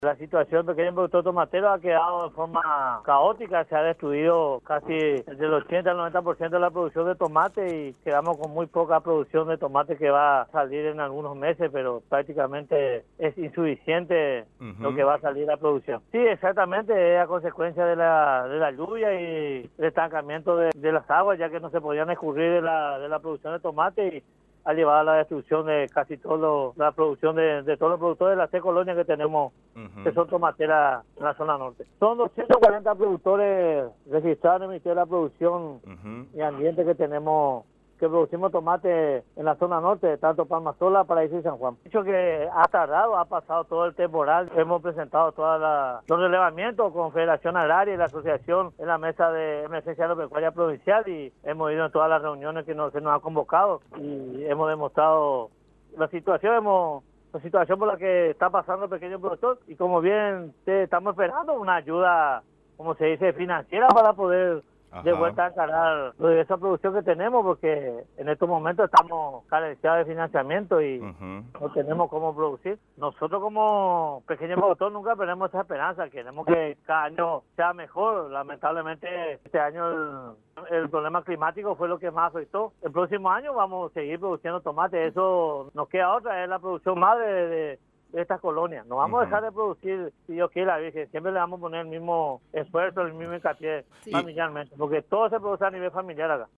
La situación del pequeño productor tomatero ha quedado de forma caótica, se ha destruido casi del 80 al 90% de la producción de tomate y quedamos con muy poca producción de tomate que va a salir en algunos meses, pero prácticamente es insuficiente lo que va a salir la producción. Sí, exactamente, es a consecuencia de la lluvia y el estancamiento de las aguas, ya que no se podían escurrir de la producción de tomate y ha llevado a la destrucción de casi todo la producción de todos los productores de las 6 colonias que tenemos, que son tomateras en la zona norte. Son 240 productores registrados en el Ministerio de la Producción y Ambiente que tenemos, que producimos tomate en la zona norte, tanto Palma Sola, Paraíso y San Juan. Dicho que ha tardado, ha pasado todo el temporal, hemos presentado todos los relevamientos con Federación Agraria y la Asociación en la mesa de emergencia agropecuaria provincial y hemos ido en todas las reuniones que se nos han convocado y hemos demostrado la situación, la situación por la que está pasando el pequeño productor y como bien estamos esperando una ayuda, como se dice, financiera para poder de vuelta a encarar esa producción que tenemos, porque en estos momentos estamos carenciados de financiamiento y no tenemos cómo producir. Nosotros como pequeño productor nunca perdemos esa esperanza, queremos que cada año sea mejor. Lamentablemente este año el problema climático fue lo que más afectó. El próximo año vamos a seguir produciendo tomate, eso nos queda otra, es la producción madre de estas colonias. No vamos a dejar de producir, si Dios quiere, la Virgen. Siempre le vamos a poner el mismo esfuerzo, el mismo hincapié familiarmente, porque todo se produce a nivel familiar acá.